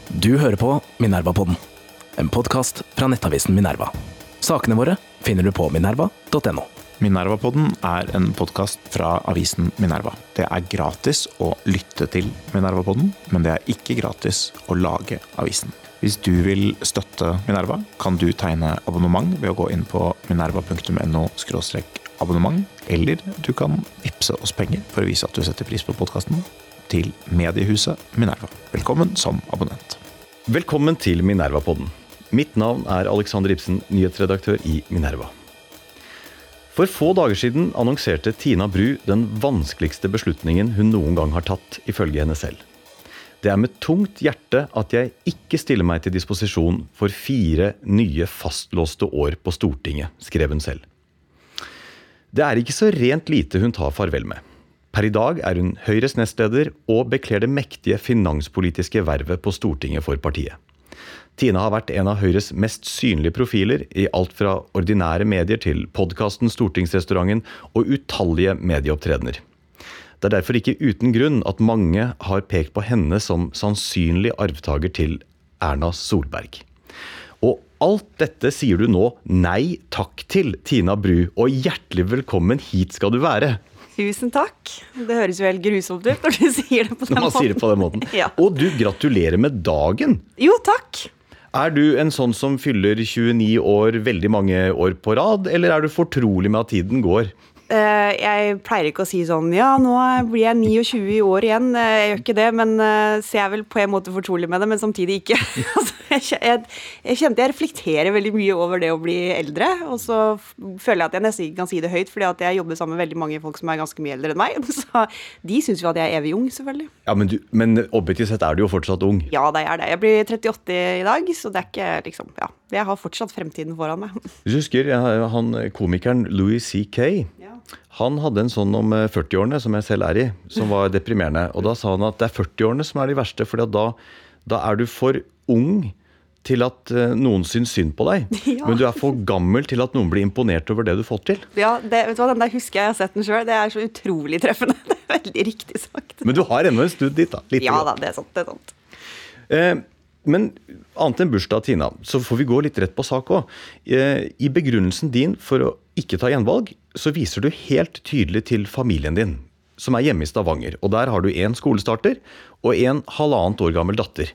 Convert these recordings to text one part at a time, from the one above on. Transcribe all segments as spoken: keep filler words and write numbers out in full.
Du hører på Minerva-podden, en podcast fra nettavisen Minerva. Sakene våre finner du på minerva punktum no. Minerva-podden er en podcast fra avisen Minerva. Det er gratis å lytte til Minerva-podden, men det er ikke gratis å lage avisen. Hvis du vil støtte Minerva, kan du tegne abonnement ved å gå inn på minerva punktum no skråstrek abonnement, eller du kan vippse oss penger for å vise at du setter pris på podcasten til mediehuset Minerva. Velkommen som abonnent. Velkommen til Minerva-podden. Mitt navn er Alexander Ibsen, nyhetsredaktør i Minerva. For få dager siden annonserte Tina Bru den vanskeligste beslutningen hun noen gang har tatt, ifølge henne selv. Det er med tungt hjerte at jeg ikke stiller meg til disposisjon for fire nye fastlåste år på Stortinget, skrev hun selv. Det er ikke så rent lite hun tar farvel med. Per i dag er hun Høyres nestleder og bekler det mektige finanspolitiske vervet på Stortinget for partiet. Tina har vært en av Høyres mest synlige profiler i alt fra ordinære medier til podcasten Stortingsrestauranten og utallige medieopptredener. Det er derfor ikke uten grunn at mange har pekt på henne som sannsynlig arvtager til Erna Solberg. Og alt dette sier du nå nei takk til, Tina Bru, og hjertelig velkommen hit skal du være. Tusen takk. Det høres jo helt grusomt ut når du sier det på den måten. Når man sier det på den måten. Ja. Og du gratulerer med dagen. Jo, takk. Er du en sånn som fyller tjueni år veldig mange år på rad, eller er du fortrolig med at tiden går? Uh, jeg pleier ikke å si sånn, ja, nå blir jeg tjueni år igjen. Uh, jeg gjør ikke det, men uh, så jeg er vel på en måte fortrolig med det, men samtidig ikke. altså, jeg, jeg, jeg kjente jeg reflekterer veldig mye over det å bli eldre, og så føler jeg at jeg nesten ikke kan si det høyt, fordi at jeg jobber sammen med veldig mange folk som er ganske mye eldre enn meg, så de synes jo at jeg er evig ung, selvfølgelig. Ja, men, du, men objektivt sett er du jo fortsatt ung. Ja, det er det. Jeg blir trettiåtte i dag, så det er ikke liksom, ja, jeg har fortsatt fremtiden foran meg. Du husker, han komikeren Louis C K, ja. Han hadde en sånn om førti-årene, som jeg selv er i, som var deprimerende. Og da sa han at det er førti-årene som er de verste, for da, da er du for ung til at noen syns synd på deg. Ja. Men du er for gammel til at noen blir imponert over det du har fått til. Ja, det, vet du hva, den der husker jeg, jeg har sett den selv. Det er så utrolig treffende. Det er veldig riktig sagt. Men du har ennå en stund dit da. Litt ja da, det er sant, det er sant. Eh, Men annet enn bursdag, Tina, så får vi gå litt rett på sak også. I begrunnelsen din for å ikke ta gjenvalg, så viser du helt tydelig til familien din, som er hjemme i Stavanger. Og der har du en skolestarter og en halvannet år gammel datter.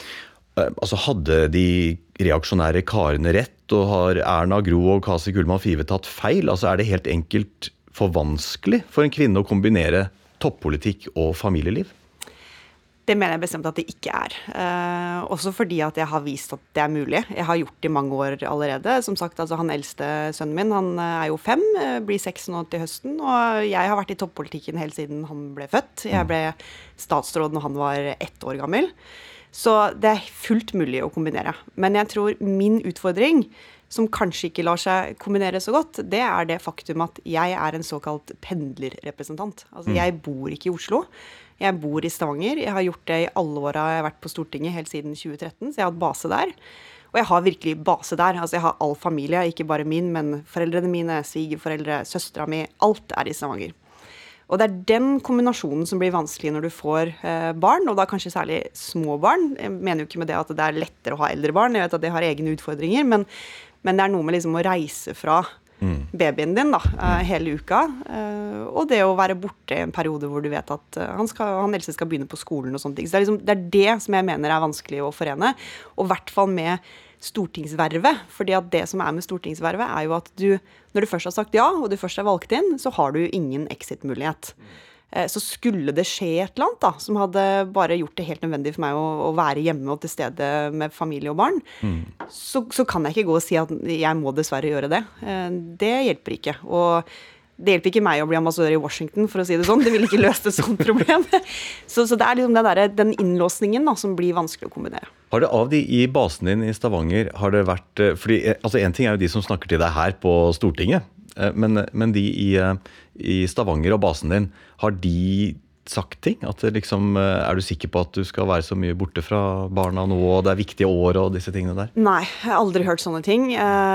Altså hadde de reaksjonære karene rett, og har Erna Gro og Kasi Kullmann Five tatt feil? Altså er det helt enkelt for vanskelig for en kvinne å kombinere toppolitikk og familieliv? Det mener jeg bestemt at det ikke er. Eh, også fordi at jeg har vist at det er mulig. Jeg har gjort det i mange år allerede. Som sagt, altså han eldste sønnen min, han er jo fem, blir seks nå til høsten, og jeg har vært i toppolitikken helt siden han ble født. Jeg ble statsråd når han var ett år gammel. Så det er fullt mulig å kombinere. Men jeg tror min utfordring, som kanskje ikke lar seg kombinere så godt, det er det faktum at jeg er en såkalt pendlerrepresentant. Altså jeg bor ikke i Oslo. Jeg bor i Stavanger. Jeg har gjort det i alle årene jeg har vært på Stortinget helt siden tjue tretten, så jeg har hatt base der. Og jeg har virkelig base der. Altså jeg har all familie, ikke bare min, men foreldrene mine, svigerforeldre, søstera mi, alt er i Stavanger. Og det er den kombinasjonen som blir vanskelig når du får eh, barn, og da kanskje særlig små barn. Jeg mener jo ikke med det at det er lettere å ha eldre barn, jeg vet at det har egne utfordringer, men, men det er noe med liksom å reise fra mm. babyen din da, eh, hele uka, eh, og det å være borte i en periode hvor du vet at eh, han, skal, han eldste skal begynne på skolen og sånne ting. Så det er, liksom, det er det som jeg mener er vanskelig å forene, og i hvert fall med stortingsvervet, fordi at det som er med stortingsvervet er jo at du, når du først har sagt ja, og du først er valgt inn, så har du ingen exit-mulighet. Så skulle det skje et eller annet da, som hadde bare gjort det helt nødvendig for meg å, å være hjemme og til stede med familie og barn, mm. så, så kan jeg ikke gå og si at jeg må dessverre gjøre det. Det hjelper ikke, og det hjelper ikke meg å bli ambassadør i Washington, for å si det sånn. Det vil ikke løse et sånt problem. Så, så det er liksom den, der, den innlåsningen da, som blir vanskelig å kombinere. Har det av de i basen din i Stavanger, har det vært, fordi altså en ting er jo de som snakker til deg her på Stortinget, men, men de i, i Stavanger og basen din, har de sagt ting? At det liksom, er du sikker på at du skal være så mye borte fra barna nå, og det er viktige år og disse tingene der? Nei, jeg har aldri hørt sånne ting.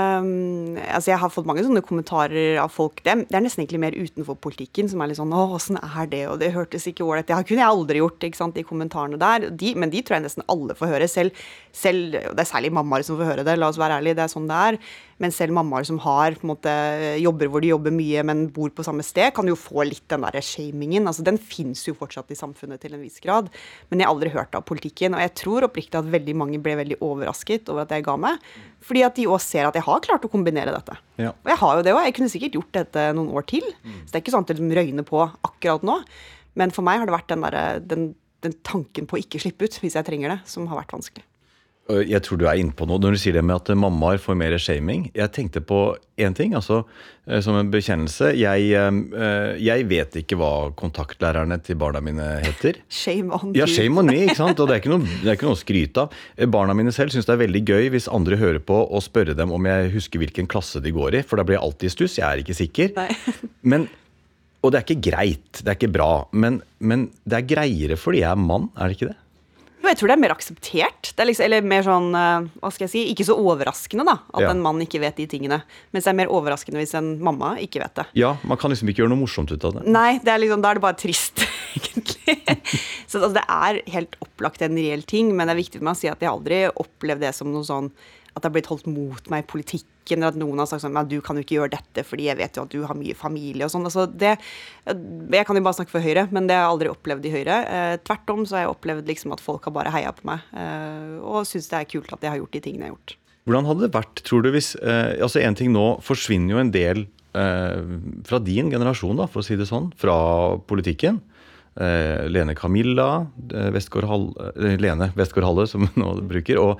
Uh, altså jeg har fått mange sånne kommentarer av folk. Det, det er nesten egentlig mer utenfor politikken, som er litt sånn, åh, hvordan er det? Og det hørtes ikke ålreit. Det kunne jeg aldri gjort, ikke sant, de kommentarene der. De, men de tror jeg nesten alle får høre. Selv, selv, det er særlig mammaer som får høre det, la oss være ærlige, det er sånn det er. Men selv mammaer som har på en måte, jobber hvor de jobber mye, men bor på samme sted, kan jo få litt den der shamingen. Altså, den finnes jo fortsatt i samfunnet til en viss grad. Men jeg har aldri hørt av politikken, og jeg tror oppriktig at veldig mange ble veldig overrasket over at jeg ga meg. Fordi at de også ser at jeg har klart å kombinere dette. Ja. Og jeg har jo det også. Jeg kunne sikkert gjort dette noen år til. Mm. Så det er ikke sånn at det røyner på akkurat nå. Men for meg har det vært den, der, den, den tanken på å ikke slippe ut hvis jeg trenger det, som har vært vanskelig. Jeg tror du er inne på noe når du sier det med at mammaer får mer shaming. Jeg tenkte på en ting, altså som en bekjennelse. Jeg, jeg vet ikke hva kontaktlærerne til barna mine heter. Shame on you. Ja, shame on me, ikke sant? Og det er ikke noe, det er ikke noe å skryte av. Barna mine selv synes det er veldig gøy hvis andre hører på og spørre dem om jeg husker hvilken klasse de går i, for da blir jeg alltid stuss, jeg er ikke sikker. Nei. Men, og det er ikke greit, det er ikke bra, men, men det er greiere fordi jeg er mann, er det ikke det? Jo, jeg tror det er mer akseptert, det er liksom, eller mer sånn, hva skal jeg si, ikke så overraskende da, at ja. En mann ikke vet de tingene, mens det er mer overraskende hvis en mamma ikke vet det. Ja, man kan liksom ikke gjøre noe morsomt ut av det. Nei, det er liksom, da er det bare trist, egentlig. Så altså, det er helt opplagt en reell ting, men det er viktig for meg å si at jeg aldri opplevd det som noe sånn, at det har blitt holdt mot meg i politikken, eller at noen har sagt sånn, du kan jo ikke gjøre dette, fordi jeg vet jo at du har mye familie og sånn. Altså det, jeg kan jo bare snakke for Høyre, men det har jeg aldri opplevd i Høyre. Eh, tvert om så har jeg opplevd liksom at folk har bare heiet på meg, eh, og synes det er kult at jeg har gjort de tingene jeg har gjort. Hvordan hadde det vært, tror du, hvis, eh, altså en ting nå forsvinner jo en del eh, fra din generasjon, da, for å si det sånn, fra politikken. Eh, Lene Camilla, eh, Westgård Halle, eh, Lene Westgård Halle, som nå bruker, og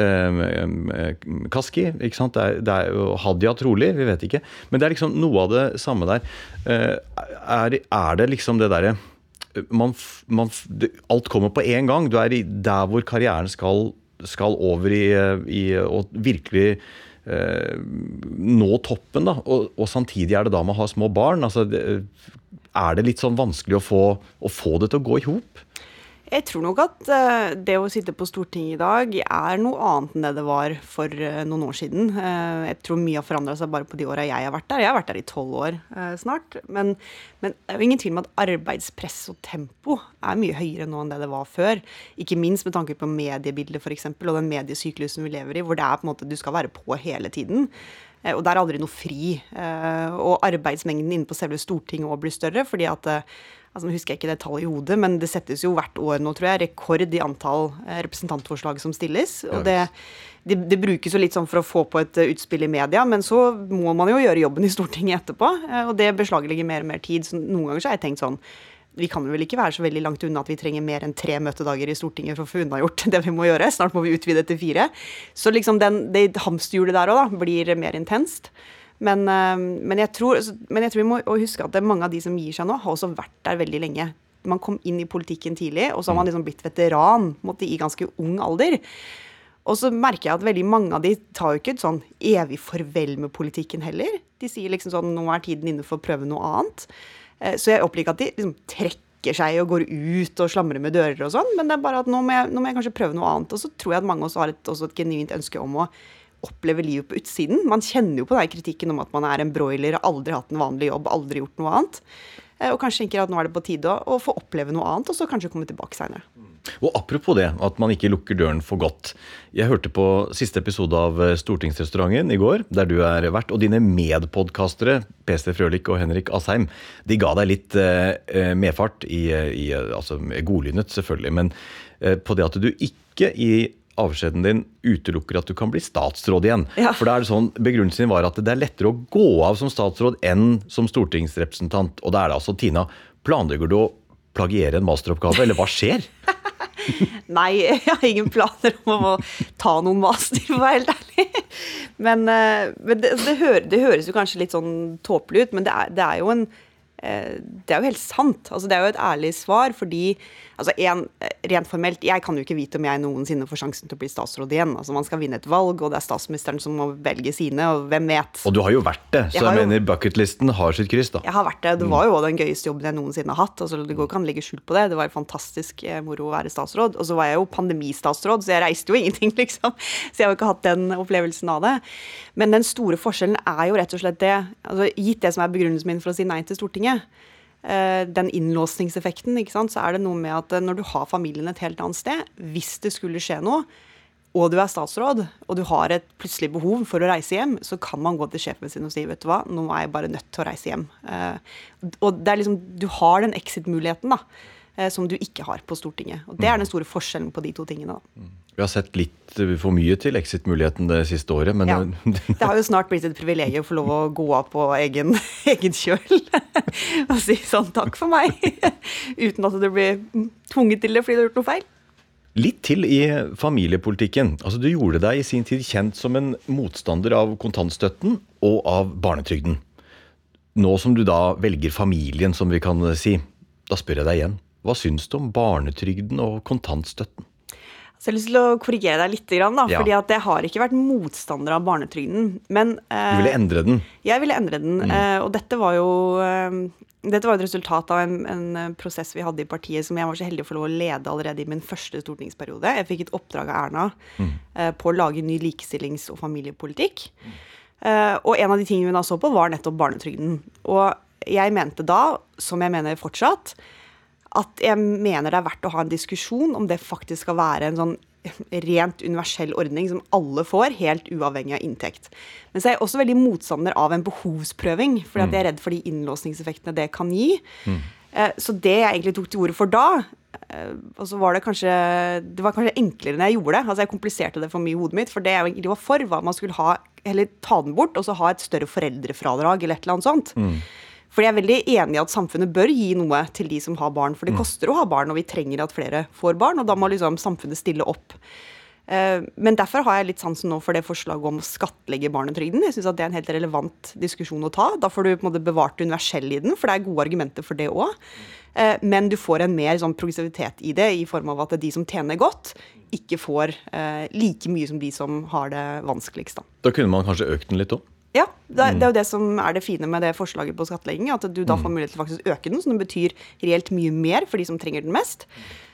eh, Kaski, ikke sant? Det er, det er jo Hadia trolig, vi vet ikke. Men det er liksom noe av det samme der. Eh, er, er det liksom det der, man, man, det, alt kommer på en gang. Du er i, der hvor karrieren skal, skal over i, i og virkelig eh, nå toppen, da. Og, og samtidig er det da man har små barn. Altså, det, er det litt sånn vanskelig å få, å få det til å gå i hop? Jeg tror nok at uh, det å sitte på Stortinget i dag er noe annet enn det det var for uh, noen år siden. Uh, jeg tror mye har forandret seg bare på de årene jeg har vært der. Jeg har vært der i tolv år uh, snart. Men, men det er jo ingen tvil om at arbeidspress og tempo er mye høyere nå enn det det var før. Ikke minst med tanke på mediebildet for eksempel, og den mediesyklusen vi lever i, hvor det er på en måte, du skal være på hele tiden. Uh, og det er aldri noe fri. Uh, og arbeidsmengden inne på selve Stortinget også blir større, fordi at uh, altså, nå husker jeg ikke det tallet i hodet, men det settes jo hvert år nå, tror jeg, rekord i antall representantforslag som stilles. Og det, det, det brukes jo litt sånn for å få på et utspill i media, men så må man jo gjøre jobben i Stortinget etterpå, og det beslaglegger mer og mer tid. Så noen ganger så har jeg tenkt sånn, vi kan vel ikke være så veldig langt unna at vi trenger mer enn tre møtedager i Stortinget for å få unnagjort det vi må gjøre. Snart må vi utvide til fire. Så liksom den, det hamsterhjulet der også da, blir mer intenst. Men, men, jeg tror, men jeg tror vi må huske at mange av de som gir seg nå har også vært der veldig lenge. Man kom inn i politikken tidlig, og så har man liksom blitt veteran måtte, i ganske ung alder. Og så merker jeg at veldig mange av de tar jo ikke et sånn evig farvel med politikken heller. De sier liksom sånn, nå er tiden inne for å prøve noe annet. Så jeg opplever ikke at de liksom trekker seg og går ut og slamrer med dører og sånn, men det er bare at nå må jeg, nå må jeg kanskje prøve noe annet. Og så tror jeg at mange også har et, også et genuint ønske om å oppleve livet på utsiden. Man kjenner jo på den kritikken om at man er en broiler, aldri hatt en vanlig jobb, aldri gjort noe annet. Og kanskje tenker at nå er det på tide å få oppleve noe annet, og så kanskje komme tilbake senere. Og apropos det, at man ikke lukker døren for godt. Jeg hørte på siste episode av Stortingsrestauranten i går, der du er vært, og dine medpodcastere, P C Frølik og Henrik Asheim, de ga deg litt eh, medfart i, i altså godlynet selvfølgelig, men eh, på det at du ikke i avskjeden din utelukker at du kan bli statsråd igjen. Ja. For da er det sånn, begrunnelsen din var at det er lettere å gå av som statsråd enn som stortingsrepresentant. Og da er det altså, Tina, planlegger du å plagiere en masteroppgave, eller hva skjer? Nei, jeg har ingen planer om å ta noen master, for å være helt ærlig. Men, men det, det, hører, det høres jo kanskje litt sånn tåpelig ut, men det er, det er jo en det er jo helt sant. Altså, det er jo et ærlig svar, fordi altså, en, rent formelt, jeg kan jo ikke vite om jeg noensinne får sjansen til å bli statsråd igjen. Altså, man skal vinne et valg, og det er statsministeren som må velge sine, og hvem vet. Og du har jo vært det, så jeg, jeg mener bucketlisten har sitt kryss da. Jeg har vært det. Det var jo også den gøyeste jobben jeg noensinne har hatt. Altså, det går ikke an å legge skjult på det. Det var fantastisk moro å være statsråd. Og så var jeg jo pandemistatsråd, så jeg reiste jo ingenting, liksom. Så jeg har jo ikke hatt den opplevelsen av det. Men den store forskjellen er jo rett og slett det, altså, gitt det som er begrunnelsen min for å si nei til Stortinget, den innlåsningseffekten, ikke sant, så er det noe med at når du har familien et helt annet sted, hvis det skulle skje noe, og du er statsråd, og du har et plutselig behov for å reise hjem, så kan man gå til sjefen sin og si, vet du hva, nå er jeg bare nødt til å reise hjem. Og det er liksom, du har den exit-muligheten da, som du ikke har på Stortinget. Og det er den store forskjellen på de to tingene da. Vi har sett litt for mye til exit-muligheten det siste året, men... Ja, det har jo snart blitt et privilegium å få lov å gå av på egen, egen kjøl og si sånn, takk for meg, uten at du blir tvunget til det fordi du har gjort noe feil. Litt til i familiepolitikken. Altså, du gjorde deg i sin tid kjent som en motstander av kontantstøtten og av barnetrygden. Nå som du da velger familien, som vi kan si, da spør jeg deg igjen. Hva synes du om barnetrygden og kontantstøtten? Så jeg har lyst til å korrigere deg litt, da, ja. fordi at jeg har ikke vært motstander av barnetrygden. Men, eh, du ville endre den? Jeg ville endre den, mm. eh, og dette var jo eh, dette var et resultat av en, en prosess vi hadde i partiet som jeg var så heldig å få lov å lede allerede i min første stortingsperiode. Jeg fikk et oppdrag av Erna mm. eh, på å lage ny likestillings- og familiepolitikk. Mm. Eh, og en av de tingene vi da så på var nettopp barnetrygden. Og jeg mente da, som jeg mener fortsatt, at jeg mener det er verdt å ha en diskusjon om det faktisk skal være en sånn rent universell ordning som alle får, helt uavhengig av inntekt. Men så er jeg også veldig motstander av en behovsprøving, fordi at jeg er redd for de innlåsningseffektene det kan gi. Mm. Så det jeg egentlig tok til ordet for da, og så var det kanskje, det var kanskje enklere når jeg gjorde det. Altså jeg kompliserte det for mye i hodet mitt, for det jeg egentlig var for var at man skulle ha, eller ta den bort, og så ha et større foreldrefradrag eller et eller annet sånt. Mm. Fordi jeg er veldig enig i at samfunnet bør gi noe til de som har barn, for det koster å ha barn, og vi trenger at flere får barn, og da må liksom samfunnet stille opp. Men derfor har jeg litt sansen nå for det forslaget om å skattlegge barnetrygden. Jeg synes at det er en helt relevant diskusjon å ta. Da får du på en måte bevart universell i den, for det er gode argumenter for det også. Men du får en mer sånn progressivitet i det, i form av at de som tjener godt, ikke får like mye som de som har det vanskeligst. Da, da kunne man kanskje økt den litt også? Ja, det er, det er jo det som er det fine med det forslaget på skattlegging, at du da får mulighet til faktisk øke den, så den betyr reelt mye mer for de som trenger den mest.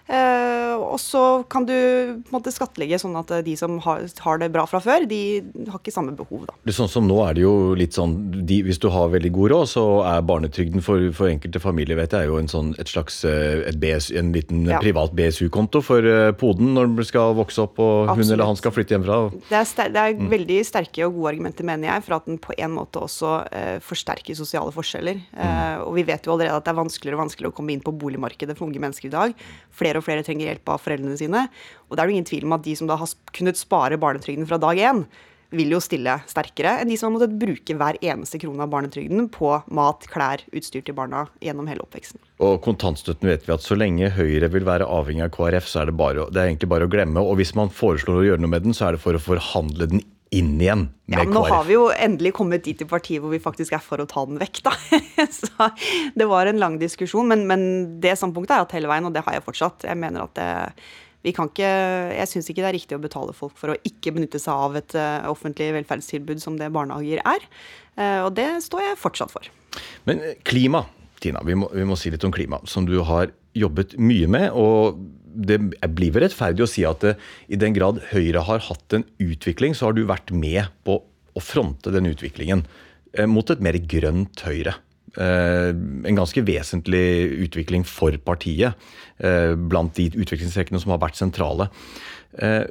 Uh, og så kan du på en måte skattlegge sånn at de som har, har det bra fra før, de har ikke samme behov da. Det er sånn som nå er det jo litt sånn, de, hvis du har veldig god råd, så er barnetrygden for, for enkelte familier, vet jeg, er jo en sånn, et slags et B S, en liten ja. privat B S U-konto for uh, poden når den skal vokse opp og Absolutt. Hun eller han skal flytte hjemmefra. Det er, ster- det er mm. veldig sterke og gode argumenter, mener jeg, for at den på en måte også uh, forsterker sosiale forskjeller. Uh, mm. Og vi vet jo allerede at det er vanskeligere og vanskeligere å komme inn på boligmarkedet for unge mennesker i dag. Flere og flere trenger hjelp av foreldrene sine, og det er jo ingen tvil om at de som da har kunnet spare barnetrygden fra dag én, vil jo stille sterkere enn de som har måttet bruke hver eneste krone av barnetrygden på mat, klær, utstyr til barna gjennom hele oppveksten. Og kontantstøtten vet vi at så lenge Høyre vil være avhengig av K R F, så er det, bare, det er egentlig bare å glemme, og hvis man foreslår å gjøre noe med den, så er det for å forhandle den inn igjen med K R F. Ja, men nå har vi jo endelig kommet dit i partiet hvor vi faktisk er for å ta den vekk da. Så det var en lang diskusjon, men, men det standpunktet er at hele veien, og det har jeg fortsatt. Jeg mener at det, vi kan ikke, jeg synes ikke det er riktig å betale folk for å ikke benytte seg av et uh, offentlig velferdstilbud som det barnehager er, uh, og det står jeg fortsatt for. Men klima, Tina, vi må, vi må si litt om klima, som du har jobbet mye med, og det blir vel rettferdig å si at det, i den grad Høyre har hatt en utvikling, så har du vært med på å fronte den utviklingen eh, mot et mer grønt Høyre. Eh, en ganske vesentlig utvikling for partiet, eh, blant de utviklingstrekkene som har vært sentrale. Eh,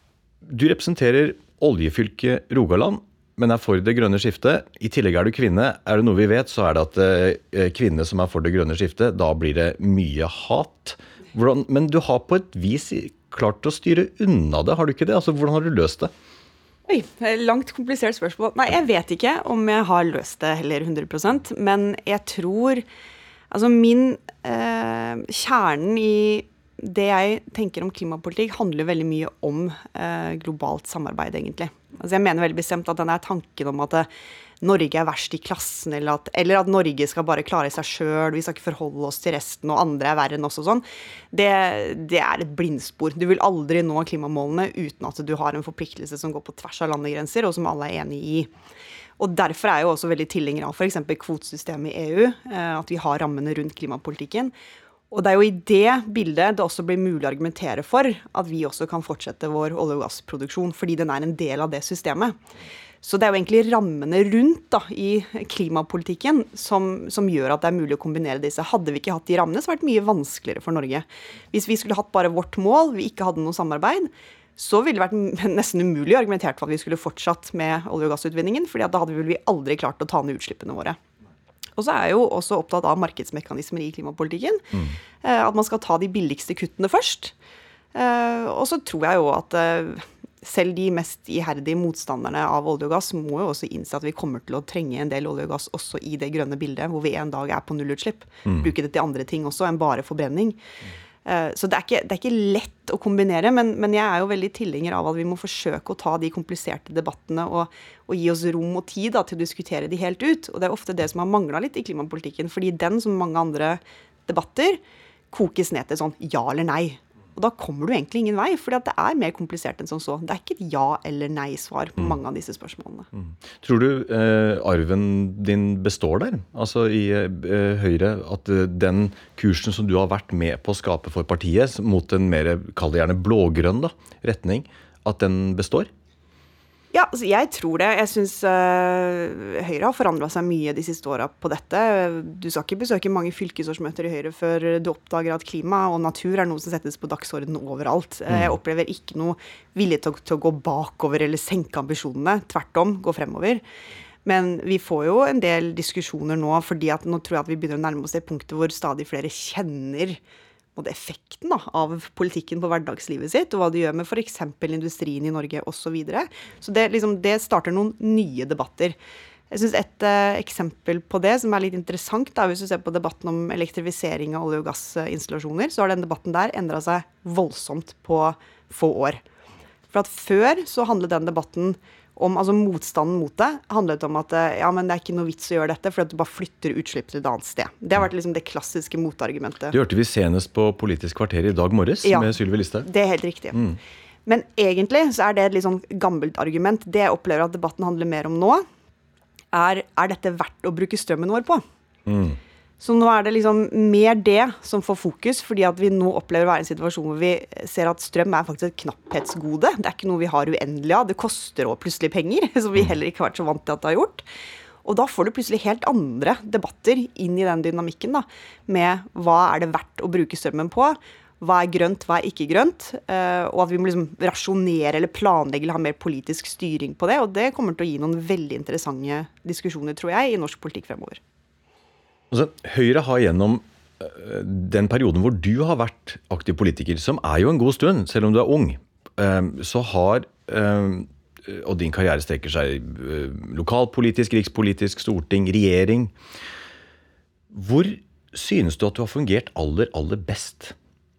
du representerer oljefylket Rogaland, men er for det grønne skiftet. I tillegg er du kvinne. Er det noe vi vet, så er det at eh, kvinner som er for det grønne skiftet, da blir det mye hat. Hvordan, men du har på et vis klart å styre unna det, har du ikke det? Altså, hvordan har du løst det? Oi, langt komplisert spørsmål. Nei, jeg vet ikke om jeg har løst det heller hundre prosent, men jeg tror, altså min eh, kjernen i det jeg tenker om klimapolitikk handler veldig mye om eh, globalt samarbeid egentlig. Altså jeg mener veldig bestemt at den er tanken om at Norge er verst i klassen, eller at, eller at Norge skal bare klare seg selv, vi skal ikke forholde oss til resten, og andre er verre enn oss og sånn, det, det er et blindspor. Du vil aldri nå klimamålene uten at du har en forpliktelse som går på tvers av landegrenser, og som alle er enige i. Og derfor er jeg jo også veldig tilhenger av for eksempel kvotesystemet i E U, at vi har rammene rundt klimapolitikken. Og det er jo i det bildet det også blir mulig å argumentere for at vi også kan fortsette vår olje- og gassproduksjon, fordi den er en del av det systemet. Så det er jo egentlig rammene rundt da, i klimapolitikken som, som gjør at det er mulig å kombinere disse. Hadde vi ikke hatt de rammene, så hadde det vært mye vanskeligere for Norge. Hvis vi skulle hatt bare vårt mål, vi ikke hadde noe samarbeid, så ville det vært nesten umulig argumentert for at vi skulle fortsatt med olje- og gassutvinningen, fordi da hadde vi aldri klart å ta ned utslippene våre. Og så er jeg jo også opptatt av markedsmekanismer i klimapolitikken, mm. at man skal ta de billigste kuttene først. Og så tror jeg jo at selv de mest iherdige motstanderne av olje og gass må jo også innse at vi kommer til å trenge en del olje og gass også i det grønne bildet, hvor vi en dag er på nullutslipp. Mm. Bruke det til andre ting også enn bare forbrenning. Mm. Så det er, ikke, det er ikke lett å kombinere, men, men jeg er jo veldig tilhenger av at vi må forsøke å ta de kompliserte debattene og, og gi oss rom og tid da, til å diskutere de helt ut. Og det er ofte det som har manglet litt i klimapolitikken, fordi den, som mange andre debatter, kokes ned til sånn ja eller nei. Og da kommer du egentlig ingen vei, fordi at det er mer komplisert enn sånn så. Det er ikke et ja eller nei-svar på mange av disse spørsmålene. Mm. Tror du eh, arven din består der? Altså i eh, Høyre, at eh, den kursen som du har vært med på å skape for partiet, mot en mer, kall det gjerne blågrønn da, retning, at den består? Ja, altså jeg tror det. Jeg synes uh, Høyre har forandret seg mye de siste årene på dette. Du skal ikke besøke mange fylkesårsmøter i Høyre før du oppdager at klima og natur er noe som settes på dagsordenen overalt. Mm. Jeg opplever ikke noe vilje til, til å gå bakover eller senke ambisjonene. Tvert om, gå fremover. Men vi får jo en del diskusjoner nå, fordi at nå tror jeg at vi begynner å nærme oss det punktet hvor stadig flere kjenner og det effekten da, av politikken på hverdagslivet sitt, og hva det gjør med for eksempel industrien i Norge og så videre. Så det, liksom, det starter noen nye debatter. Jeg synes et uh, eksempel på det som er litt interessant, da, hvis du ser på debatten om elektrifisering av olje- og gassinstallasjoner, så har den debatten der endret seg voldsomt på få år. For at før så handlet den debatten om, altså motstanden mot det, handlet om at ja, men det er ikke noe vits å gjøre dette, for at du bare flytter utslipp til et annet sted. Det har vært liksom det klassiske motargumentet. Det hørte vi senest på Politisk kvarter i dag morges, ja, med Sylvi Listhaug. Det er helt riktig. Mm. Men egentlig så er det et litt sånn gammelt argument. Det jeg opplever at debatten handler mer om nå, er, er dette verdt å bruke strømmen vår på? Mm. Så nå er det liksom mer det som får fokus, fordi at vi nå opplever å være i en situasjon hvor vi ser at strøm er faktisk et knapphetsgode. Det er ikke noe vi har uendelig av. Det koster også plutselig penger, som vi heller ikke har vært så vant til at det har gjort. Og da får du plutselig helt andre debatter inn i den dynamikken da, med hva er det verdt å bruke strømmen på, hva er grønt, hva er ikke grønt, og at vi må liksom rasjonere eller planlegge eller ha mer politisk styring på det, og det kommer til å gi noen veldig interessante diskusjoner, tror jeg, i norsk politikk fremover. Altså, Høyre har gjennom den perioden hvor du har vært aktiv politiker, som er jo en god stund, selv om du er ung, så har, og din karriere strekker seg lokalpolitisk, rikspolitisk, storting, regjering. Hvor synes du at du har fungert aller, aller best?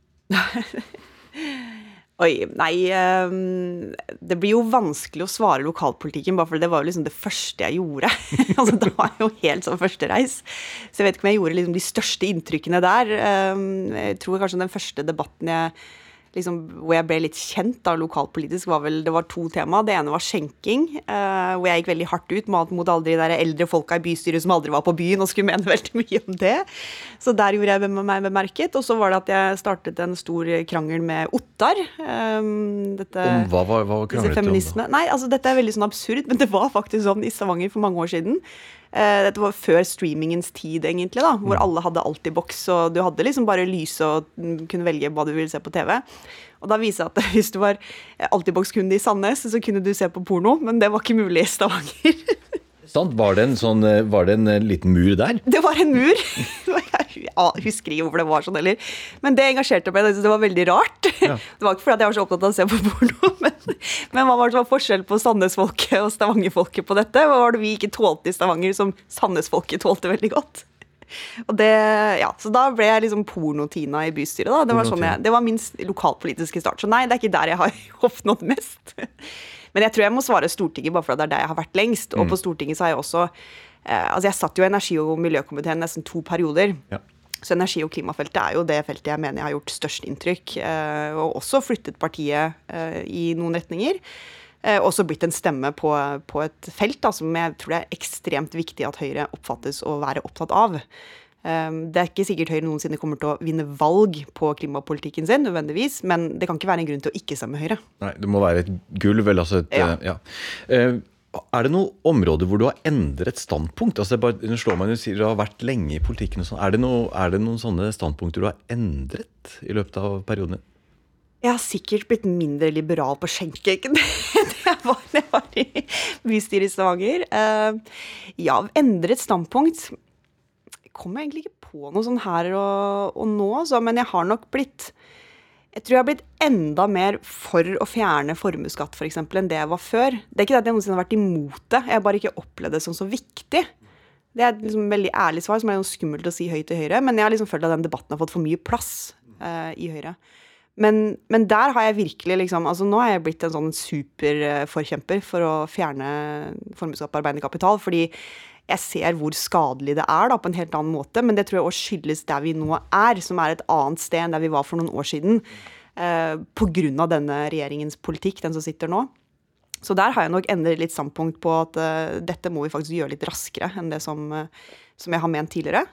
Oi, nei, det blir jo vanskelig å svare lokalpolitikken, bare for det var jo liksom det første jeg gjorde. Altså, det var jo helt sånn første reis. Så jeg vet ikke om jeg gjorde liksom de største inntrykkene der. Jeg tror kanskje den første debatten jeg, liksom, hvor jeg ble litt kjent da, lokalpolitisk, var vel, det var to tema. Det ene var skjenking, hvor jeg gikk veldig hardt ut mot, mot alle de der eldre folka i bystyret som aldri var på byen, og skulle mene veldig mye om det. Så der gjorde jeg meg bemerket. Og så var det at jeg startet en stor krangel med Ottar. Dette, om hva var, hva var kranglet feminisme. Om? Nei, altså dette er veldig sånn absurd, men det var faktisk sånn i Stavanger for mange år siden. Dette var før streamingens tid egentlig da, hvor alle hadde Altibox, og du hadde liksom bare lyse og kunne velge hva du ville se på T V. Og da viser jeg at hvis du var Altibox-kunde i Sandnes, så kunne du se på porno, men det var ikke mulig i Stavanger. Sant, var det en sånn, var det en liten mur der? Det var en mur. Jeg husker ikke hvorfor det var sånn heller. Men det engasjerte meg, det var veldig rart. Ja. Det var ikke fordi jeg var så opptatt av å se på porno, men, men hva var det som var forskjell på Sandnesfolket og Stavanger-folket på dette? Hva var det vi ikke tålte i Stavanger som Sandnesfolket tålte veldig godt? Og det, ja, så da ble jeg liksom pornotina i bystyret da. Det var, sånn jeg, det var min lokalpolitiske start. Så nei, det er ikke der jeg har oppnådd mest. Men jeg tror jeg må svare Stortinget, bare for at det er der jeg har vært lengst. Og på Stortinget så har jeg også, eh, altså jeg satt jo i energi- og miljøkomiteen nesten to perioder. Ja. Så energi- og klimafeltet er jo det feltet jeg mener jeg har gjort størst inntrykk. Eh, og også flyttet partiet eh, i noen retninger. Eh, også blitt en stemme på, på et felt da, som jeg tror det er ekstremt viktig at Høyre oppfattes å være opptatt av. Um, det er ikke sikkert Høyre noensinne kommer til å vinne valg på klimapolitikken sin, nødvendigvis, men det kan ikke være en grunn til å ikke stemme Høyre. Nei, det må være et gulv, vel, altså et, ja. ja. Uh, er det noen områder hvor du har endret standpunkt? Altså, det bare, slår man jo sier du har vært lenge i politikken og sånn. Er det, noe, er det noen sånne standpunkter du har endret i løpet av perioden? Jeg har sikkert blitt mindre liberal på skjenkeeggen det var, det var i bystyret i Stavanger. Uh, ja, endret standpunkt. Jeg kommer egentlig ikke på noe sånn her og, og nå, så, men jeg har nok blitt, jeg tror jeg har blitt enda mer for å fjerne formuesskatt for eksempel enn det jeg var før. Det er ikke det at jeg noensinne har vært imot det, jeg har bare ikke opplevd det som så viktig. Det er liksom et veldig ærlig svar, som er noe skummelt å si høyt til Høyre, men jeg har liksom følt at den debatten har fått for mye plass uh, i Høyre. Men, men der har jeg virkelig liksom, altså nå har jeg blitt en sånn superforkjemper for å fjerne formuesskatt på arbeidende kapital, fordi jeg ser hvor skadelig det er da, på en helt annen måte, men det tror jeg også skyldes der vi nå er, som er et annet sted enn der vi var for noen år siden, eh, på grunn av denne regjeringens politikk, den som sitter nå. Så der har jeg nok endret litt standpunkt på at uh, dette må vi faktisk gjøre litt raskere enn det som, uh, som jeg har ment tidligere.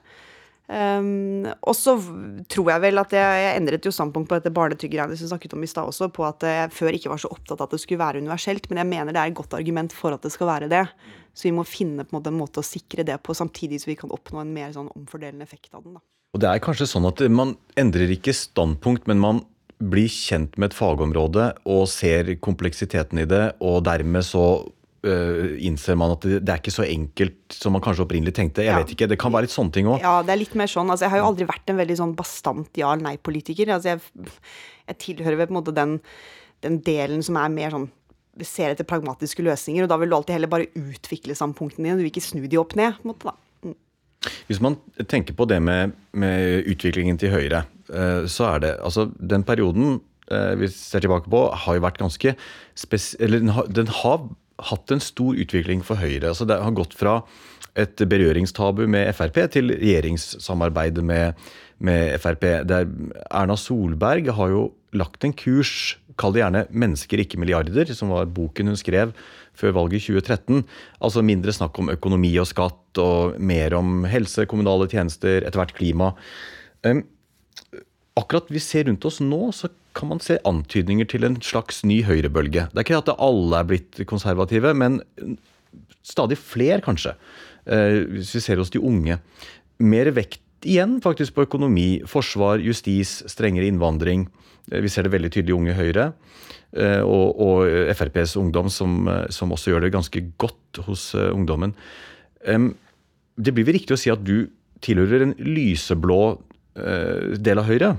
Um, og så tror jeg vel at jeg, jeg endret jo standpunkt på dette barnetrygggreiene som jeg snakket om i stad også, på at jeg før ikke var så opptatt av at det skulle være universelt, men jeg mener det er et godt argument for at det skal være det. Så vi må finne på en måte, en måte å sikre det på, samtidig så vi kan oppnå en mer sånn omfordelende effekt av den da. Og det er kanskje sånn at man endrer ikke standpunkt, men man blir kjent med et fagområde og ser kompleksiteten i det, og dermed så Uh, innser man at det, det er ikke så enkelt som man kanskje opprinnelig tenkte. Jeg ja. vet ikke, det kan være litt sånne ting også. Ja, det er litt mer sånn. Altså, jeg har jo aldri vært en veldig sånn bastant ja- eller nei-politiker. Altså, jeg, jeg tilhører på en måte den, den delen som er mer sånn, ser etter pragmatiske løsninger, og da vil du alltid heller bare utvikle standpunktene dine, du vil ikke snu de opp ned, på en måte da. Mm. Hvis man tenker på det med, med utviklingen til Høyre, uh, så er det, altså den perioden uh, vi ser tilbake på, har jo vært ganske spes- eller den har, den har hatt en stor utvikling for Høyre. Altså det har gått fra et berøringstabu med F R P til regjeringssamarbeid med, med F R P. Der Erna Solberg har jo lagt en kurs, kall det gjerne mennesker, ikke milliarder, som var boken hun skrev før valget i tjue tretten. Altså mindre snakk om økonomi og skatt, og mer om helse, kommunale tjenester, etter hvert klima. Um, akkurat vi ser rundt oss nå, så kan man se antydninger til en slags ny høyrebølge. Det er ikke at alle er blitt konservative, men stadig flere kanskje, hvis vi ser hos de unge. Mer vekt igjen faktisk på økonomi, forsvar, justis, strengere innvandring. Vi ser det veldig tydelig i Unge Høyre, og, og F R P's ungdom som, som også gjør det ganske godt hos ungdommen. Det blir vel riktig å si at du tilhører en lyseblå del av Høyre.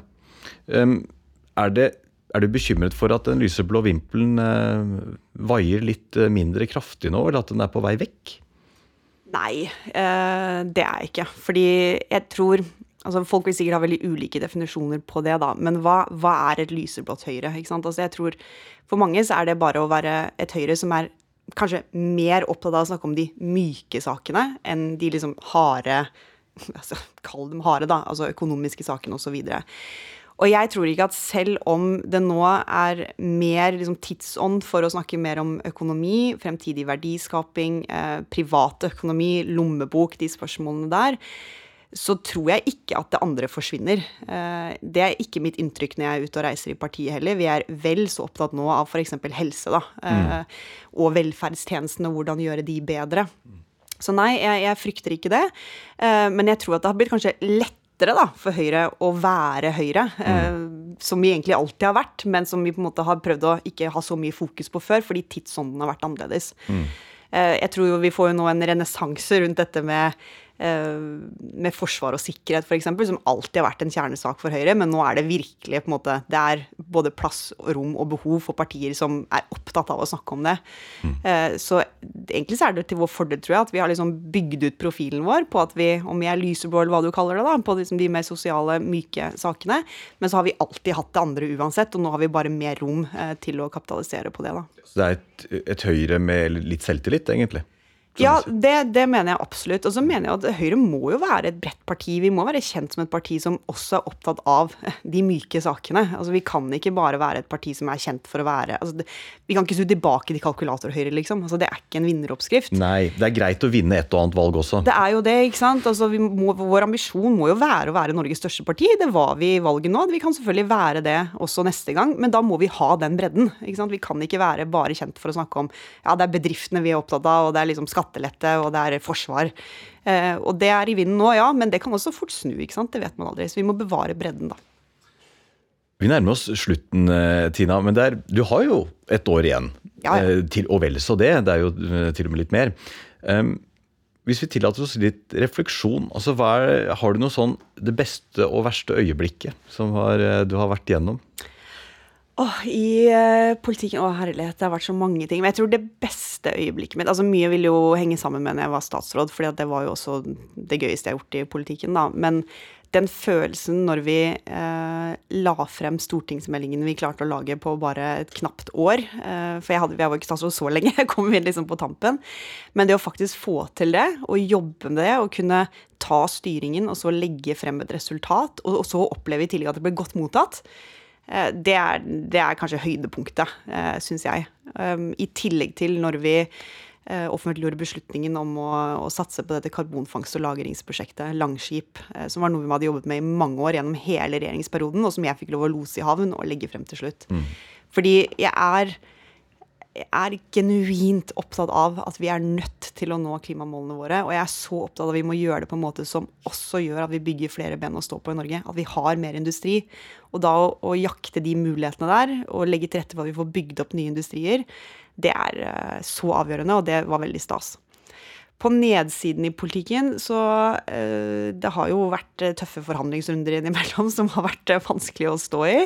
Er, det, er du bekymret for at den lyseblå vimpelen eh, vaier litt mindre kraftig nå, eller at den er på vei vekk? Nei, eh, det er jeg ikke. Fordi jeg tror, altså folk vil sikkert ha veldig ulike definisjoner på det da, men hva, hva er et lyseblått Høyre? Ikke sant? Altså jeg tror, for mange så er det bare å være et Høyre som er kanskje mer opptatt av å snakke om de myke sakene, enn de liksom harde, altså kall dem harde da, altså økonomiske sakene og så videre. Og jeg tror ikke at selv om det nå er mer liksom, tidsånd for å snakke mer om økonomi, fremtidig verdiskaping, eh, privat økonomi, lommebok, de spørsmålene der, så tror jeg ikke at det andre forsvinner. Eh, det er ikke mitt inntrykk når jeg er ute og reiser i partiet heller. Vi er vel så opptatt nå av for eksempel helse da, eh, mm. og velferdstjenestene, og hvordan gjøre de bedre. Så nei, jeg, jeg frykter ikke det, eh, men jeg tror at det har blitt kanskje lett da, for Høyre å være Høyre, mm. eh, som vi egentlig alltid har vært, men som vi på en måte har prøvd å ikke ha så mye fokus på før, fordi tidsånden har vært annerledes. Mm. Eh, jeg tror jo vi får jo nå en renessanse rundt dette med med forsvar og sikkerhet for eksempel, som alltid har vært en kjernesak for Høyre, men nå er det virkelig på en måte, det er både plass, rom og behov for partier som er opptatt av å snakke om det. Mm. Så egentlig så er det til vår fordel, tror jeg, at vi har liksom bygd ut profilen vår på at vi, om vi er lyseblå eller hva du kaller det da, på liksom de mer sosiale, myke sakene, men så har vi alltid hatt det andre uansett, og nå har vi bare mer rom til å kapitalisere på det da. Så det er et, et Høyre med litt selvtillit, egentlig? Ja, det, det mener jeg absolutt. Og så mener jeg at Høyre må jo være et bredt parti. Vi må være kjent som et parti som også er opptatt av de myke sakene. Altså, vi kan ikke bare være et parti som er kjent for å være... Altså, det, vi kan ikke snu tilbake til kalkulator-Høyre, liksom. Altså, det er ikke en vinneroppskrift. Nei, det er greit å vinne et og annet valg også. Det er jo det, ikke sant? Altså, vi må, vår ambisjon må jo være å være Norges største parti. Det var vi i valget nå. Vi kan selvfølgelig være det også neste gang, men da må vi ha den bredden, ikke sant? Vi kan ikke være bare kjent for å snakke om, ja, det er bedriftene vi er opptatt av, og det er liksom skattelette, og det er forsvar. Eh, og det er i vinden nå, ja, men det kan også fort snu, ikke sant? Det vet man aldri, så vi må bevare bredden da. Vi nærmer oss slutten, Tina, men det er, du har jo et år igjen, ja, ja. Til, og vel så det, det er jo til og med litt mer. Um, hvis vi tillater oss litt refleksjon, altså hva er, har du noe sånn det beste og verste øyeblikket som har, du har vært igjennom? Åh, i uh, politikken, åh herlighet, det har vært så mange ting, men jeg tror det beste øyeblikket mitt, altså mye vil jo henge sammen med når jeg var statsråd, fordi at det var jo også det gøyeste jeg har gjort i politikken da, men den følelsen når vi uh, la frem stortingsmeldingen vi klarte å lage på bare et knapt år, uh, for jeg, hadde, jeg var ikke statsråd så lenge, jeg kom inn liksom på tampen, men det å faktisk få til det, og jobbe med det, og kunne ta styringen, og så legge frem et resultat, og, og så oppleve i tillegg at det ble godt mottatt, Det er, det er kanskje høydepunktet, synes jeg. I tillegg til når vi offentliggjorde beslutningen om å, å satse på dette karbonfangst- og lagringsprosjektet, Langskip, som var noe vi hadde jobbet med i mange år gjennom hele regjeringsperioden, og som jeg fikk lov å lose i havn og legge frem til slutt. Mm. Fordi jeg er, jeg er genuint opptatt av at vi er nødt til å nå klimamålene våre, og jeg er så opptatt av at vi må gjøre det på en måte som også gjør at vi bygger flere ben å stå på i Norge, at vi har mer industri, og da å, å jakte de mulighetene der, og legge til rette for at vi får bygd opp nye industrier, det er uh, så avgjørende, og det var veldig stas. På nedsiden i politikken, så uh, det har jo vært tøffe forhandlingsrunder innimellom, som har vært uh, vanskelig å stå i.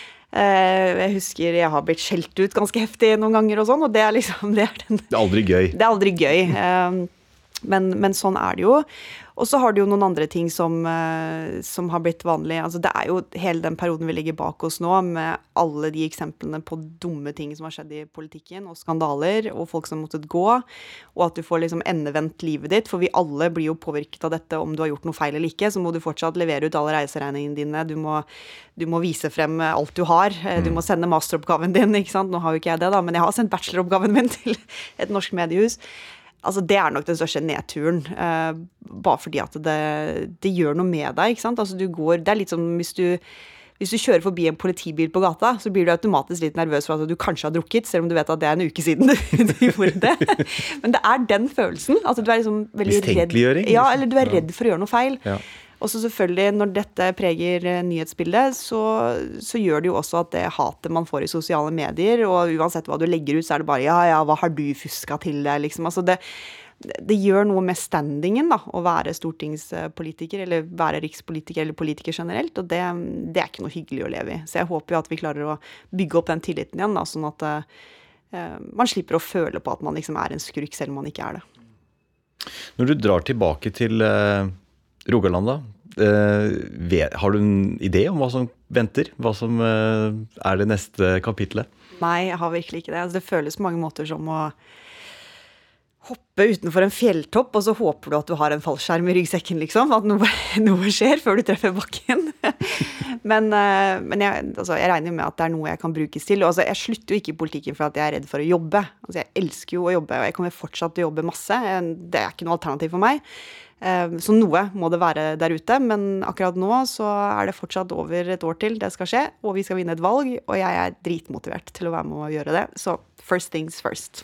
Uh, jeg husker jeg har blitt skjelt ut ganske heftig noen ganger og sånn, og det er liksom... Det er, den, det er aldri gøy. Det er aldri gøy, uh, men, men sånn er det jo. Og så har det jo noen andre ting som, uh, som har blitt vanlig. Altså det er jo hele den perioden vi ligger bak oss nå, med alle de eksemplene på dumme ting som har skjedd i politikken, og skandaler, og folk som har måttet gå, og at du får liksom endevendt livet ditt, for vi alle blir jo påvirket av dette. Om du har gjort noe feil eller ikke, så må du fortsatt levere ut alle reiseregningene dine, du må, du må vise frem alt du har, du må sende masteroppgaven din, ikke sant? Nå har jo ikke jeg det da, men jeg har sendt bacheloroppgaven min til et norsk mediehus. Altså det er nok den største nedturen, uh, bare fordi at det, det gjør noe med deg, ikke sant? Altså du går, det er litt som hvis du, hvis du kjører forbi en politibil på gata, så blir du automatisk litt nervøs for at du kanskje har drukket, selv om du vet at det er en uke siden du, du gjorde det. Men det er den følelsen, altså du er liksom veldig redd. Ja, eller du er redd for å gjøre noe feil. Ja. Og så selvfølgelig, når dette preger nyhetsbildet, så, så gjør det jo også at det hatet man får i sosiale medier, og uansett hva du legger ut, så er det bare, ja, ja, hva har du fusket til det, liksom. Altså det, det gjør noe med standingen da, å være stortingspolitiker, eller være rikspolitiker, eller politiker generelt, og det, det er ikke noe hyggelig å leve i. Så jeg håper jo at vi klarer å bygge opp den tilliten igjen, da, sånn at uh, man slipper å føle på at man liksom er en skurk, selv om man ikke er det. Når du drar tilbake til... Uh Rogaland da, eh, vet, har du en idé om hva som venter? Hva som eh, er det neste kapitlet? Nei, jeg har virkelig ikke det. Altså, det føles på mange måter som å hoppe utenfor en fjelltopp, og så håper du at du har en fallskjerm i ryggsekken, liksom, at noe, noe skjer før du treffer bakken. men eh, men jeg, altså, jeg regner med at det er noe jeg kan brukes til. Og, altså, jeg slutter jo ikke i politikken for at jeg er redd for å jobbe. Altså, jeg elsker jo å jobbe, og jeg kommer fortsatt til å jobbe masse. Det er ikke noe alternativ for meg. Så noe må det være der ute, men akkurat nå så er det fortsatt over et år til det skal skje, og vi skal vinne et valg, og jeg er dritmotivert til å være med å gjøre det. Så first things first.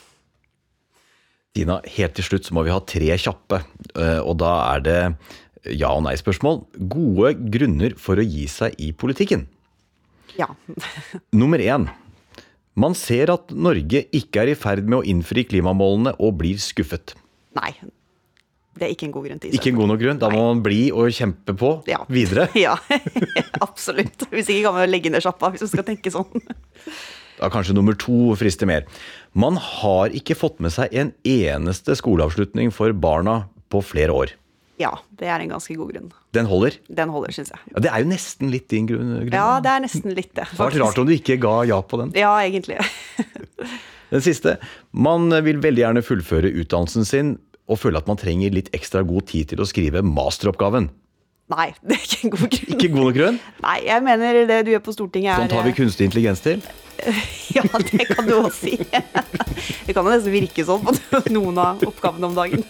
Tina, helt til slutt så må vi ha tre kjappe, og da er det ja- og nei-spørsmål. Gode grunner for å gi seg i politikken? Ja. Nummer én. Man ser at Norge ikke er i ferd med å innfri klimamålene og blir skuffet. Nei. Det er ikke en god grunn til Ikke en god nok grunn. Da må man bli og kjempe på ja. videre. Ja, absolutt. Hvis ikke kan man legge ned sjappa, hvis du skal tenke sånn. Da kanskje nummer to frister mer. Man har ikke fått med seg en eneste skoleavslutning for barna på flere år. Ja, det er en ganske god grunn. Den holder? Den holder, synes jeg. Ja, det er jo nesten litt din grunn. grunn. Ja, det er nesten litt det. Det var rart om du ikke ga ja på den. Ja, egentlig. Den siste. Man vil veldig gjerne fullføre utdannelsen sin og føle at man trenger litt ekstra god tid til å skrive masteroppgaven. Nei, det er ikke en god grunn. Ikke god nok grunn? Nei, jeg mener det du gjør på Stortinget er... Sånn tar vi kunstig intelligens til? Ja, det kan du også si. Det kan jo nesten virke sånn på noen av oppgavene om dagen.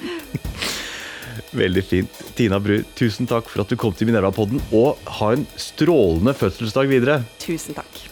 Veldig fint. Tina Bru, tusen takk for at du kom til Minerva-podden, og ha en strålende fødselsdag videre. Tusen takk.